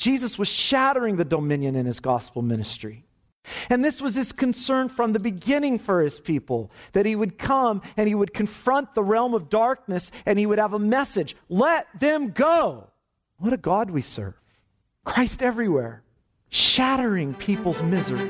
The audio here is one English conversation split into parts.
Jesus was shattering the dominion in his gospel ministry. And this was his concern from the beginning for his people, that he would come and he would confront the realm of darkness and he would have a message. Let them go. What a God we serve. Christ everywhere, shattering people's misery.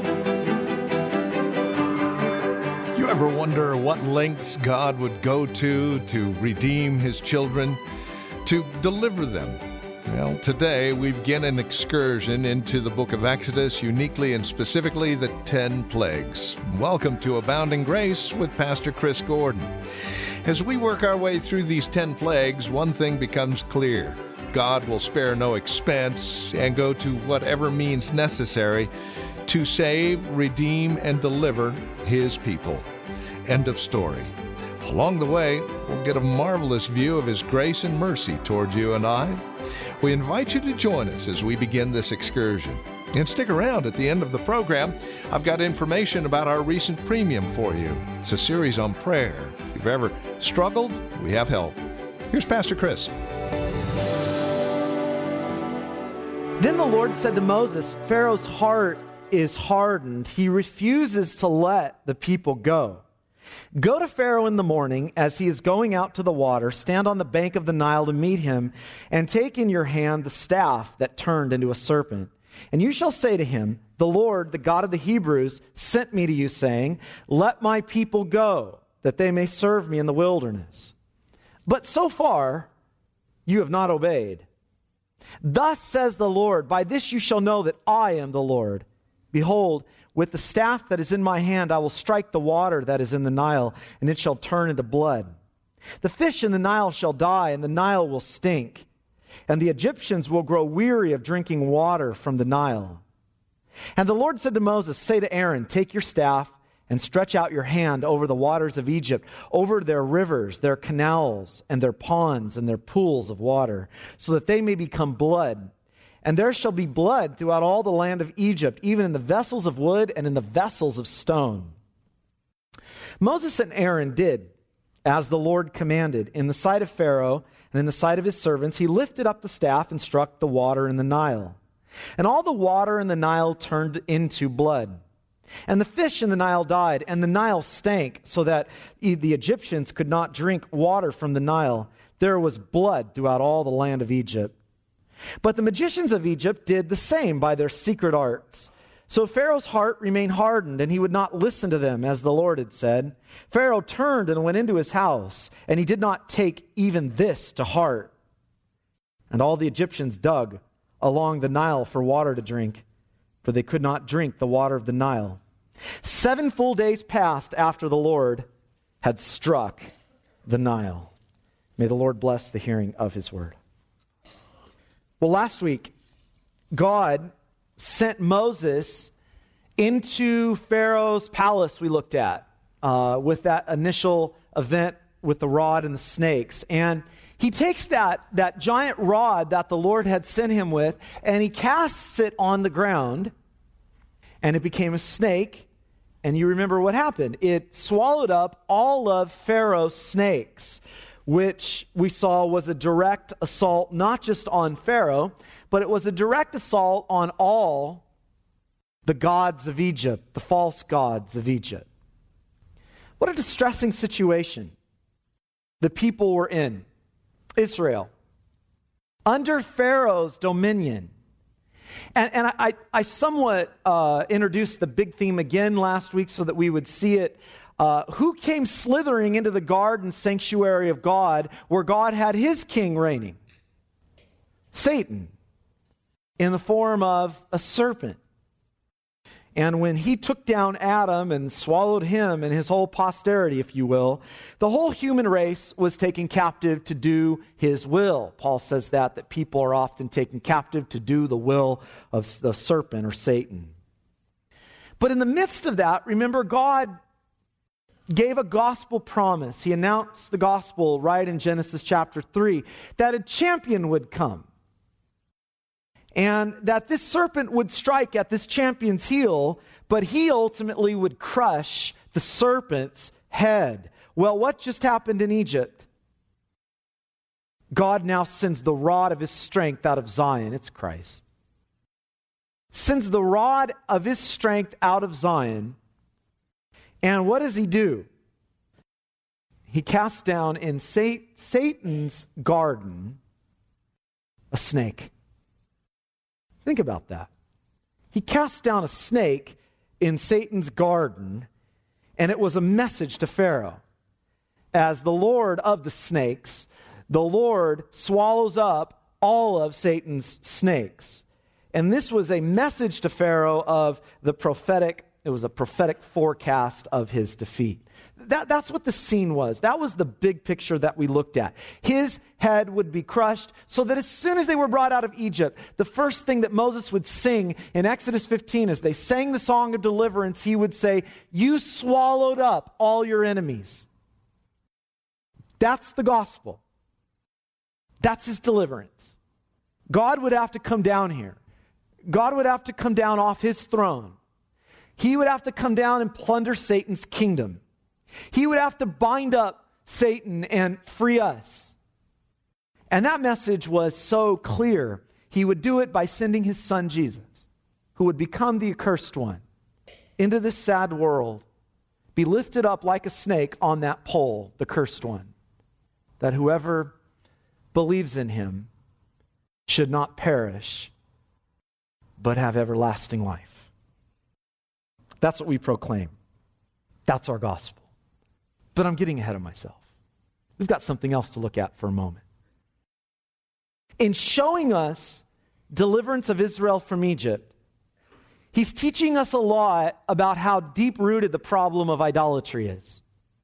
You ever wonder what lengths God would go to redeem his children, to deliver them? Well, today we begin an excursion into the book of Exodus, uniquely and specifically the 10 plagues. Welcome to Abounding Grace with Pastor Chris Gordon. As we work our way through these 10 plagues, one thing becomes clear. God will spare no expense and go to whatever means necessary to save, redeem, and deliver his people. End of story. Along the way, we'll get a marvelous view of his grace and mercy toward you and I. We invite you to join us as we begin this excursion. And stick around at the end of the program. I've got information about our recent premium for you. It's a series on prayer. If you've ever struggled, we have help. Here's Pastor Chris. Then the Lord said to Moses, Pharaoh's heart is hardened. He refuses to let the people go. Go to Pharaoh in the morning as he is going out to the water. Stand on the bank of the Nile to meet him, and take in your hand the staff that turned into a serpent. And you shall say to him, the Lord, the God of the Hebrews, sent me to you, saying, let my people go, that they may serve me in the wilderness. But so far you have not obeyed. Thus says the Lord, by this you shall know that I am the Lord. Behold, with the staff that is in my hand, I will strike the water that is in the Nile, and it shall turn into blood. The fish in the Nile shall die, and the Nile will stink, and the Egyptians will grow weary of drinking water from the Nile. And the Lord said to Moses, say to Aaron, take your staff and stretch out your hand over the waters of Egypt, over their rivers, their canals, and their ponds, and their pools of water, so that they may become blood. And there shall be blood throughout all the land of Egypt, even in the vessels of wood and in the vessels of stone. Moses and Aaron did as the Lord commanded. In the sight of Pharaoh and in the sight of his servants, he lifted up the staff and struck the water in the Nile. And all the water in the Nile turned into blood. And the fish in the Nile died, and the Nile stank, so that the Egyptians could not drink water from the Nile. There was blood throughout all the land of Egypt. But the magicians of Egypt did the same by their secret arts. So Pharaoh's heart remained hardened, and he would not listen to them, as the Lord had said. Pharaoh turned and went into his house, and he did not take even this to heart. And all the Egyptians dug along the Nile for water to drink, for they could not drink the water of the Nile. 7 full days passed after the Lord had struck the Nile. May the Lord bless the hearing of his word. Well, last week, God sent Moses into Pharaoh's palace we looked at with that initial event with the rod and the snakes. And he takes that giant rod that the Lord had sent him with, and he casts it on the ground, and it became a snake. And you remember what happened. It swallowed up all of Pharaoh's snakes, which we saw was a direct assault not just on Pharaoh, but it was a direct assault on all the gods of Egypt, the false gods of Egypt. What a distressing situation the people were in. Israel, under Pharaoh's dominion. And I somewhat introduced the big theme again last week so that we would see it. Who came slithering into the garden sanctuary of God where God had his king reigning? Satan, in the form of a serpent. And when he took down Adam and swallowed him and his whole posterity, if you will, the whole human race was taken captive to do his will. Paul says that people are often taken captive to do the will of the serpent or Satan. But in the midst of that, remember, God gave a gospel promise. He announced the gospel right in Genesis chapter 3, that a champion would come. And that this serpent would strike at this champion's heel, but he ultimately would crush the serpent's head. Well, what just happened in Egypt? God now sends the rod of his strength out of Zion. It's Christ. Sends the rod of his strength out of Zion. And what does he do? He casts down in Satan's garden a snake. Think about that. He cast down a snake in Satan's garden, and it was a message to Pharaoh. As the Lord of the snakes, the Lord swallows up all of Satan's snakes. And this was a message to Pharaoh of the prophetic, it was a prophetic forecast of his defeat. That's what the scene was. That was the big picture that we looked at. His head would be crushed so that as soon as they were brought out of Egypt, the first thing that Moses would sing in Exodus 15 as they sang the song of deliverance, he would say, "You swallowed up all your enemies." That's the gospel. That's his deliverance. God would have to come down here. God would have to come down off his throne. He would have to come down and plunder Satan's kingdom. He would have to bind up Satan and free us. And that message was so clear. He would do it by sending his son Jesus, who would become the accursed one, into this sad world, be lifted up like a snake on that pole, the cursed one, that whoever believes in him should not perish, but have everlasting life. That's what we proclaim. That's our gospel. But I'm getting ahead of myself. We've got something else to look at for a moment. In showing us deliverance of Israel from Egypt, he's teaching us a lot about how deep-rooted the problem of idolatry is.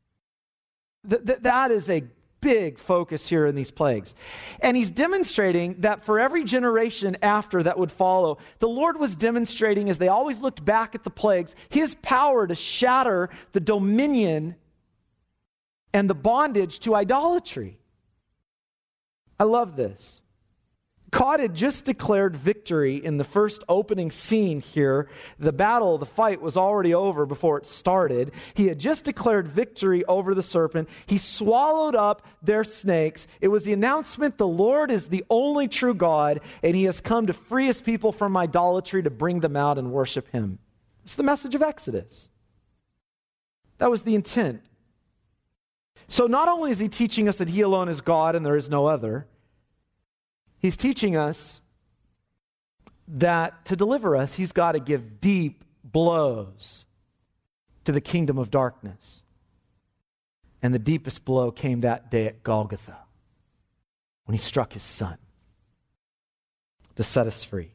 That is a big focus here in these plagues. And he's demonstrating that for every generation after that would follow, the Lord was demonstrating, as they always looked back at the plagues, his power to shatter the dominion and the bondage to idolatry. I love this. God had just declared victory in the first opening scene here. The battle, the fight was already over before it started. He had just declared victory over the serpent. He swallowed up their snakes. It was the announcement the Lord is the only true God, and he has come to free his people from idolatry, to bring them out and worship him. It's the message of Exodus. That was the intent. So not only is he teaching us that he alone is God and there is no other, he's teaching us that to deliver us, he's got to give deep blows to the kingdom of darkness. And the deepest blow came that day at Golgotha, when he struck his son to set us free.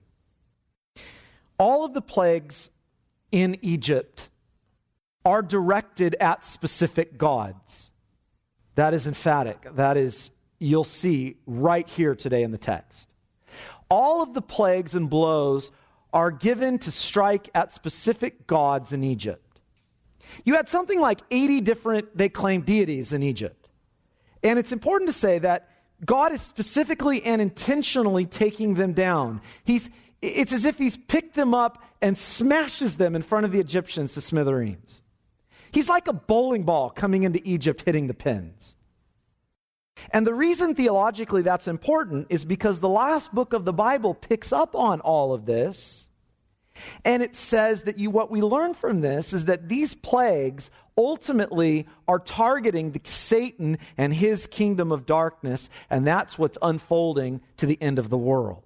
All of the plagues in Egypt are directed at specific gods. That is emphatic. That is, you'll see right here today in the text. All of the plagues and blows are given to strike at specific gods in Egypt. You had something like 80 different, they claim, deities in Egypt. And it's important to say that God is specifically and intentionally taking them down. It's as if he's picked them up and smashes them in front of the Egyptians to smithereens. He's like a bowling ball coming into Egypt hitting the pins. And the reason theologically that's important is because the last book of the Bible picks up on all of this. And it says that what we learn from this is that these plagues ultimately are targeting Satan and his kingdom of darkness, and that's what's unfolding to the end of the world.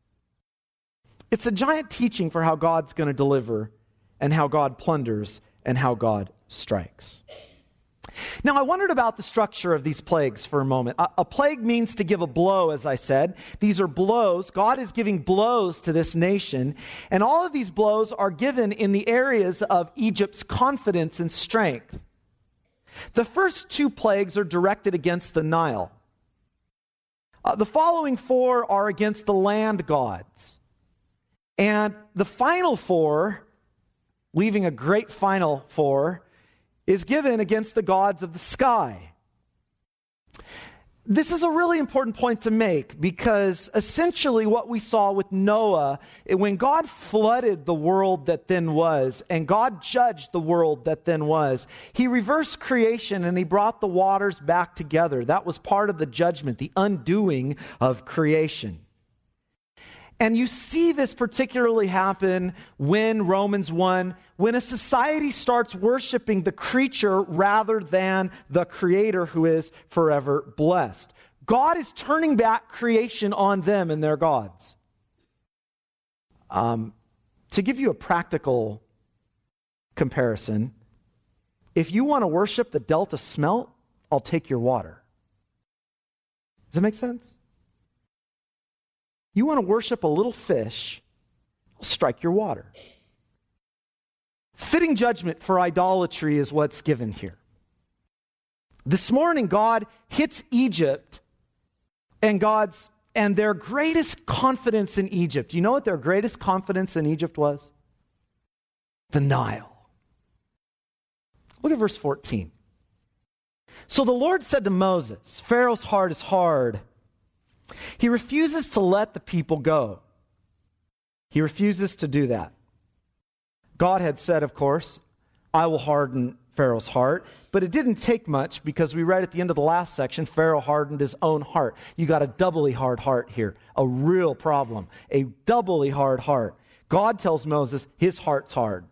It's a giant teaching for how God's going to deliver, and how God plunders, and how God strikes. Now, I wondered about the structure of these plagues for a moment. A plague means to give a blow, as I said. These are blows. God is giving blows to this nation, and all of these blows are given in the areas of Egypt's confidence and strength. The first two plagues are directed against the Nile. The following four are against the land gods. And the final four, leaving a great final four, is given against the gods of the sky. This is a really important point to make because essentially what we saw with Noah, when God flooded the world that then was, and God judged the world that then was, he reversed creation and he brought the waters back together. That was part of the judgment, the undoing of creation. And you see this particularly happen when Romans 1, when a society starts worshiping the creature rather than the creator who is forever blessed. God is turning back creation on them and their gods. To give you a practical comparison, if you want to worship the Delta smelt, I'll take your water. Does that make sense? You want to worship a little fish, I'll strike your water. Fitting judgment for idolatry is what's given here. This morning, God hits Egypt and their greatest confidence in Egypt. You know what their greatest confidence in Egypt was? The Nile. Look at verse 14. So the Lord said to Moses, Pharaoh's heart is hard. He refuses to let the people go. He refuses to do that. God had said, of course, I will harden Pharaoh's heart, but it didn't take much because we read at the end of the last section, Pharaoh hardened his own heart. You got a doubly hard heart here, a real problem, a doubly hard heart. God tells Moses his heart's hard.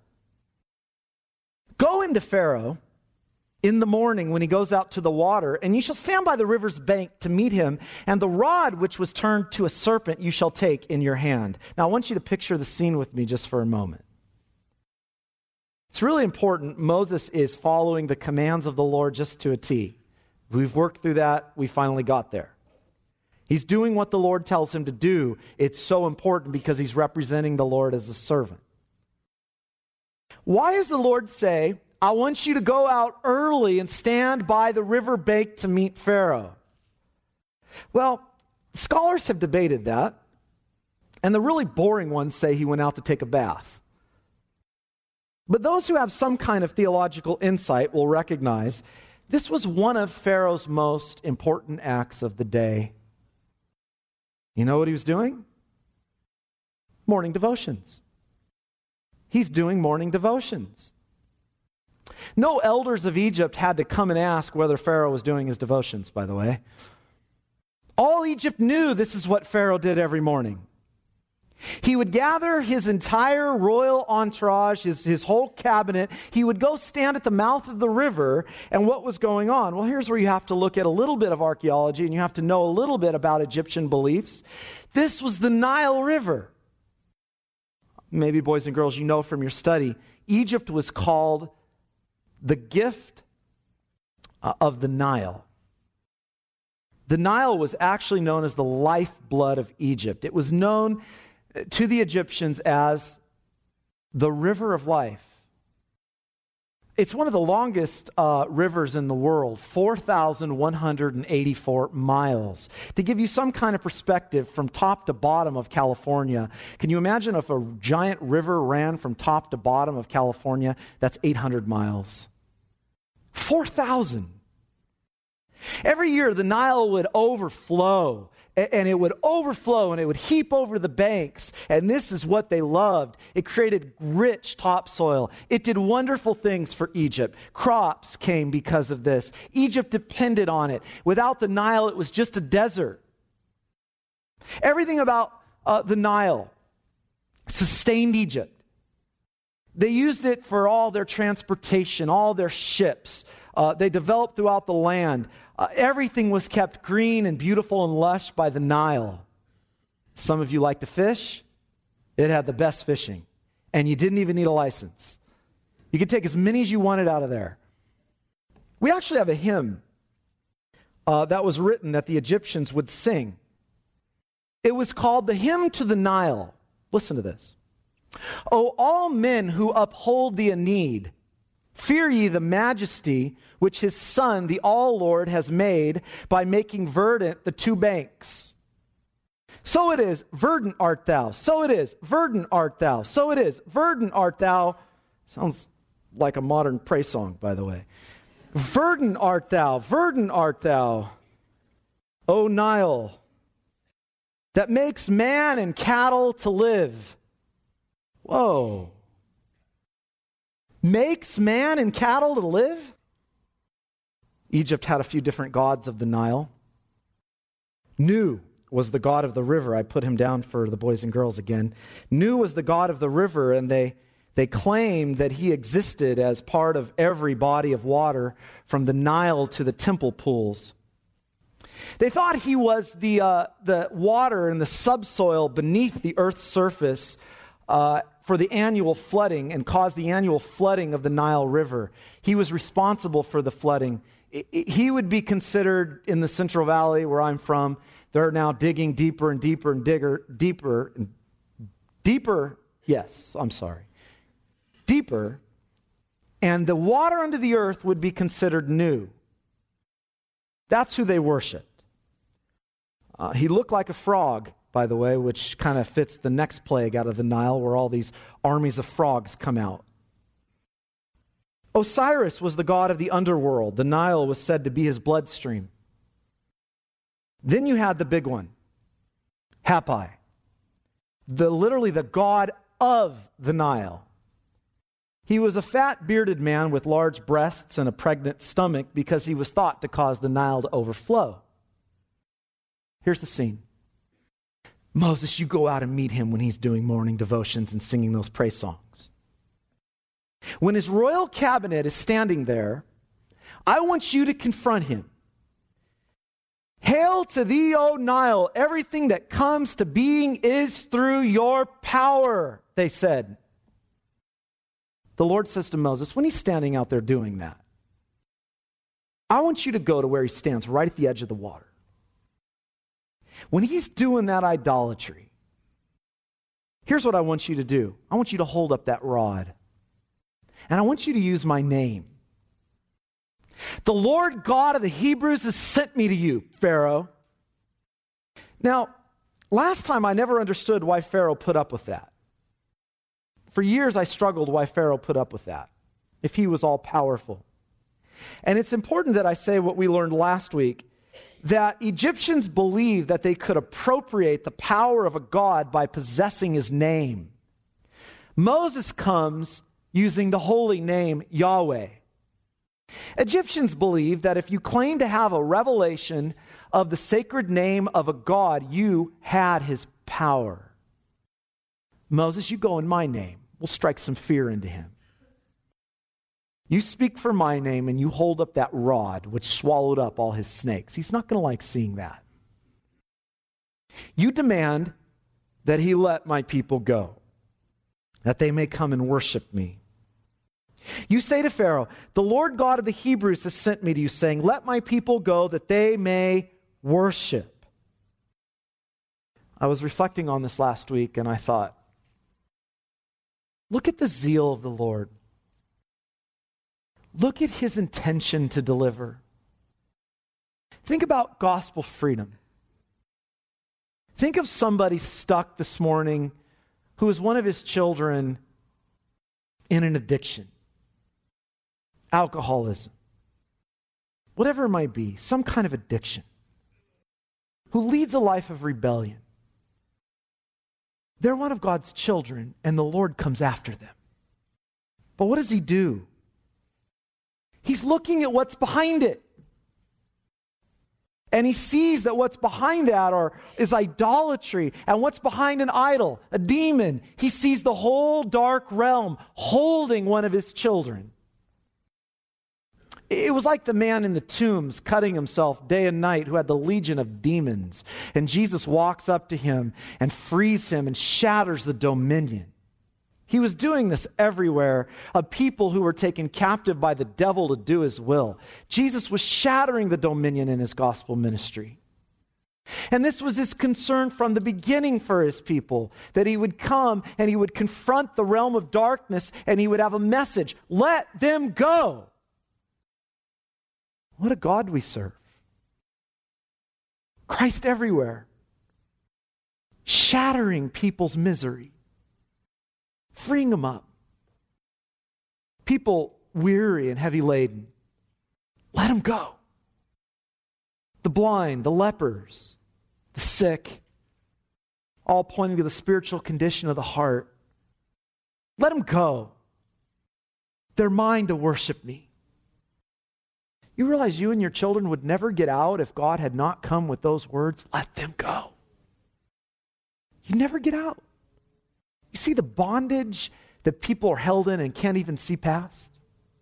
Go into Pharaoh in the morning when he goes out to the water, and you shall stand by the river's bank to meet him, and the rod which was turned to a serpent you shall take in your hand. Now, I want you to picture the scene with me just for a moment. It's really important. Moses is following the commands of the Lord just to a T. We've worked through that. We finally got there. He's doing what the Lord tells him to do. It's so important because he's representing the Lord as a servant. Why does the Lord say, I want you to go out early and stand by the river bank to meet Pharaoh? Well, scholars have debated that, and the really boring ones say he went out to take a bath. But those who have some kind of theological insight will recognize this was one of Pharaoh's most important acts of the day. You know what he was doing? Morning devotions. He's doing morning devotions. No elders of Egypt had to come and ask whether Pharaoh was doing his devotions, by the way. All Egypt knew this is what Pharaoh did every morning. He would gather his entire royal entourage, his whole cabinet. He would go stand at the mouth of the river, and what was going on? Well, here's where you have to look at a little bit of archaeology, and you have to know a little bit about Egyptian beliefs. This was the Nile River. Maybe, boys and girls, you know from your study, Egypt was called the gift of the Nile. The Nile was actually known as the lifeblood of Egypt. It was known to the Egyptians as the river of life. It's one of the longest rivers in the world, 4,184 miles. To give you some kind of perspective from top to bottom of California, can you imagine if a giant river ran from top to bottom of California? That's 800 miles. 4,000. Every year, the Nile would overflow, and it would overflow, and it would heap over the banks, and this is what they loved. It created rich topsoil. It did wonderful things for Egypt. Crops came because of this. Egypt depended on it. Without the Nile, it was just a desert. Everything about the Nile sustained Egypt. They used it for all their transportation, all their ships. They developed throughout the land. Everything was kept green and beautiful and lush by the Nile. Some of you like to fish. It had the best fishing. And you didn't even need a license. You could take as many as you wanted out of there. We actually have a hymn that was written that the Egyptians would sing. It was called the Hymn to the Nile. Listen to this. O all men who uphold the Aeneid, fear ye the majesty which his Son, the All-Lord, has made by making verdant the two banks. So it is, verdant art thou. So it is, verdant art thou. So it is, verdant art thou. Sounds like a modern praise song, by the way. Verdant art thou, verdant art thou. O Nile, that makes man and cattle to live. Whoa. Makes man and cattle to live? Egypt had a few different gods of the Nile. Nu was the god of the river. I put him down for the boys and girls again. Nu was the god of the river, and they claimed that he existed as part of every body of water from the Nile to the temple pools. They thought he was the water in the subsoil beneath the earth's surface for the annual flooding and caused the annual flooding of the Nile River. He was responsible for the flooding. He would be considered in the Central Valley where I'm from. They're now digging deeper and deeper and deeper. Yes, I'm sorry. Deeper, and the water under the earth would be considered Nu. That's who they worshiped. He looked like a frog, by the way, which kind of fits the next plague out of the Nile, where all these armies of frogs come out. Osiris was the god of the underworld. The Nile was said to be his bloodstream. Then you had the big one, Hapi, literally the god of the Nile. He was a fat, bearded man with large breasts and a pregnant stomach because he was thought to cause the Nile to overflow. Here's the scene. Moses, you go out and meet him when he's doing morning devotions and singing those praise songs. When his royal cabinet is standing there, I want you to confront him. Hail to thee, O Nile, everything that comes to being is through your power, they said. The Lord says to Moses, when he's standing out there doing that, I want you to go to where he stands right at the edge of the water. When he's doing that idolatry, here's what I want you to do. I want you to hold up that rod. And I want you to use my name. The Lord God of the Hebrews has sent me to you, Pharaoh. Now, last time I never understood why Pharaoh put up with that. For years I struggled why Pharaoh put up with that, if he was all powerful. And it's important that I say what we learned last week, that Egyptians believed that they could appropriate the power of a god by possessing his name. Moses comes using the holy name Yahweh. Egyptians believed that if you claim to have a revelation of the sacred name of a god, you had his power. Moses, you go in my name. We'll strike some fear into him. You speak for my name and you hold up that rod which swallowed up all his snakes. He's not going to like seeing that. You demand that he let my people go, that they may come and worship me. You say to Pharaoh, the Lord God of the Hebrews has sent me to you, saying, let my people go that they may worship. I was reflecting on this last week and I thought, look at the zeal of the Lord. Look at his intention to deliver. Think about gospel freedom. Think of somebody stuck this morning who is one of his children in an addiction, alcoholism, whatever it might be, some kind of addiction, who leads a life of rebellion. They're one of God's children, and the Lord comes after them. But what does he do? He's looking at what's behind it. And he sees that what's behind that is idolatry. And what's behind an idol, a demon. He sees the whole dark realm holding one of his children. It was like the man in the tombs cutting himself day and night who had the legion of demons. And Jesus walks up to him and frees him and shatters the dominion. He was doing this everywhere, of people who were taken captive by the devil to do his will. Jesus was shattering the dominion in his gospel ministry. And this was his concern from the beginning for his people, that he would come and he would confront the realm of darkness and he would have a message. Let them go. What a God we serve. Christ everywhere, shattering people's misery, freeing them up. People weary and heavy laden, let them go. the blind, the lepers, the sick, all pointing to the spiritual condition of the heart. Let them go. They're mine to worship me. You realize you and your children would never get out if God had not come with those words, let them go. You never get out. You see the bondage that people are held in and can't even see past?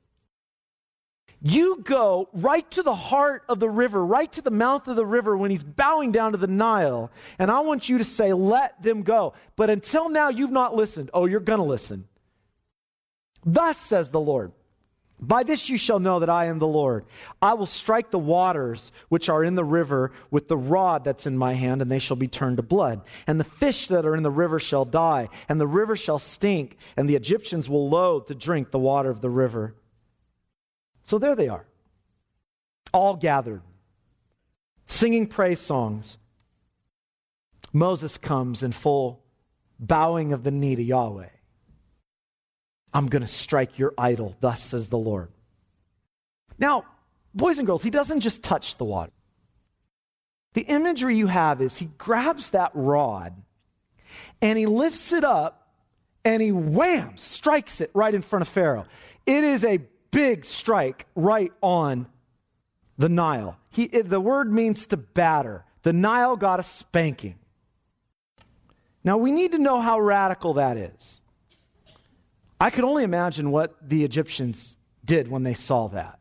You go right to the heart of the river, right to the mouth of the river when he's bowing down to the Nile, and I want you to say, let them go. But until now, you've not listened. Oh, you're going to listen. Thus says the Lord, by this you shall know that I am the Lord. I will strike the waters which are in the river with the rod that's in my hand, and they shall be turned to blood. And the fish that are in the river shall die, and the river shall stink, and the Egyptians will loathe to drink the water of the river. So there they are, all gathered, singing praise songs. Moses comes in full bowing of the knee to Yahweh. I'm going to strike your idol, thus says the Lord. Now, boys and girls, he doesn't just touch the water. The imagery you have is he grabs that rod and he lifts it up and he wham, strikes it right in front of Pharaoh. It is a big strike right on the Nile. The word means to batter. The Nile got a spanking. Now, we need to know how radical that is. I could only imagine what the Egyptians did when they saw that.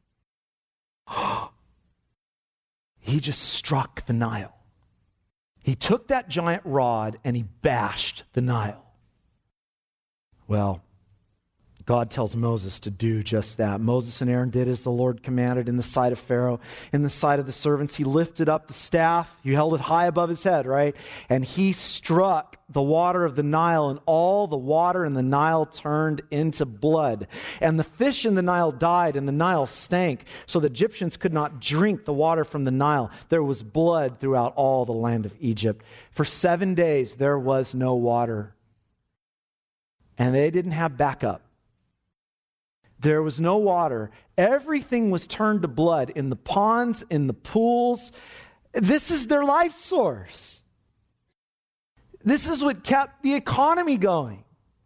He just struck the Nile. He took that giant rod and he bashed the Nile. Well, God tells Moses to do just that. Moses and Aaron did as the Lord commanded in the sight of Pharaoh, in the sight of the servants. He lifted up the staff. He held it high above his head, right? And he struck the water of the Nile, and all the water in the Nile turned into blood. And the fish in the Nile died, and the Nile stank, so the Egyptians could not drink the water from the Nile. There was blood throughout all the land of Egypt. For 7 days there was no water. And they didn't have backup. There was no water. Everything was turned to blood in the ponds, in the pools. This is their life source. This is what kept the economy going.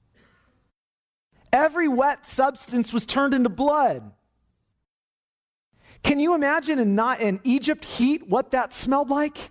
Every wet substance was turned into blood. Can you imagine in Egypt heat what that smelled like?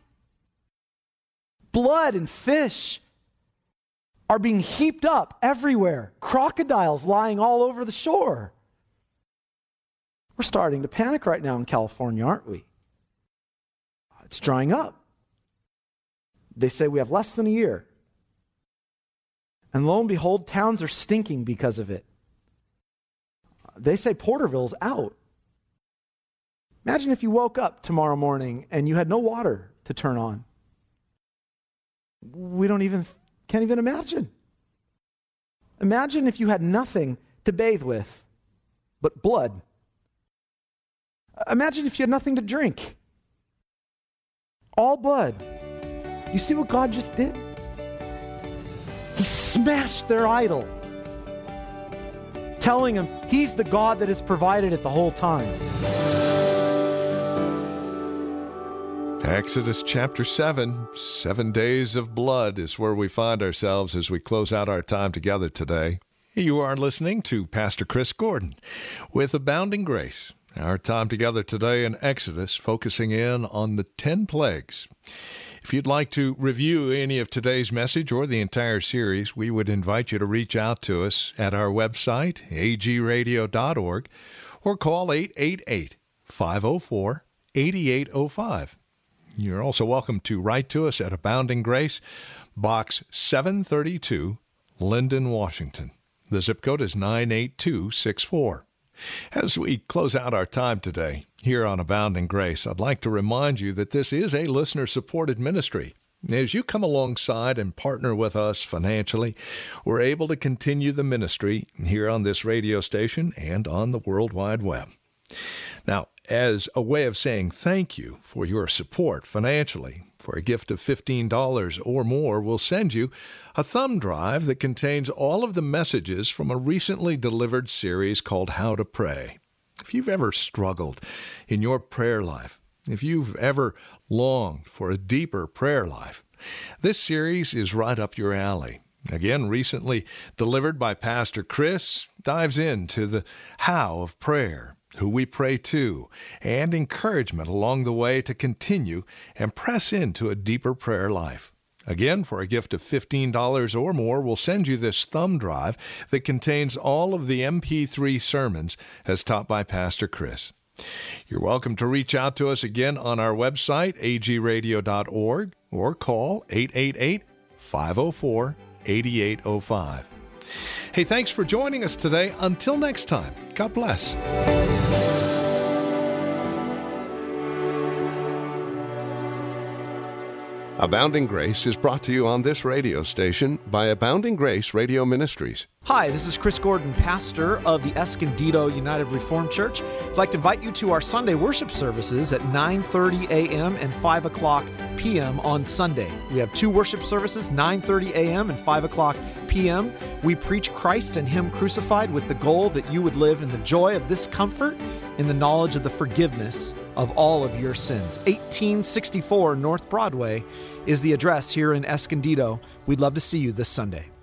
Blood and fish are being heaped up everywhere. Crocodiles lying all over the shore. We're starting to panic right now in California, aren't we? It's drying up. They say we have less than a year. And lo and behold, towns are stinking because of it. They say Porterville's out. Imagine if you woke up tomorrow morning and you had no water to turn on. Can't even imagine. Imagine if you had nothing to bathe with but blood. Imagine if you had nothing to drink. All blood. You see what God just did? He smashed their idol, telling them he's the God that has provided it the whole time. Exodus chapter 7, 7 days of blood is where we find ourselves as we close out our time together today. You are listening to Pastor Chris Gordon with Abounding Grace. Our time together today in Exodus, focusing in on the 10 plagues. If you'd like to review any of today's message or the entire series, we would invite you to reach out to us at our website, agradio.org, or call 888-504-8805. You're also welcome to write to us at Abounding Grace, Box 732, Linden, Washington. The zip code is 98264. As we close out our time today here on Abounding Grace, I'd like to remind you that this is a listener-supported ministry. As you come alongside and partner with us financially, we're able to continue the ministry here on this radio station and on the World Wide Web. Now, as a way of saying thank you for your support financially, for a gift of $15 or more, we'll send you a thumb drive that contains all of the messages from a recently delivered series called How to Pray. If you've ever struggled in your prayer life, If you've ever longed for a deeper prayer life, this series is right up your alley. Again, recently delivered by Pastor Chris, dives into the how of prayer, who we pray to, and encouragement along the way to continue and press into a deeper prayer life. Again, for a gift of $15 or more, we'll send you this thumb drive that contains all of the MP3 sermons as taught by Pastor Chris. You're welcome to reach out to us again on our website, agradio.org, or call 888-504-8805. Hey, thanks for joining us today. Until next time, God bless. Abounding Grace is brought to you on this radio station by Abounding Grace Radio Ministries. Hi, this is Chris Gordon, pastor of the Escondido United Reformed Church. I'd like to invite you to our Sunday worship services at 9:30 a.m. and 5 o'clock p.m. on Sunday. We have two worship services, 9:30 a.m. and 5 o'clock p.m. We preach Christ and Him crucified with the goal that you would live in the joy of this comfort, in the knowledge of the forgiveness of all of your sins. 1864 North Broadway is the address here in Escondido. We'd love to see you this Sunday.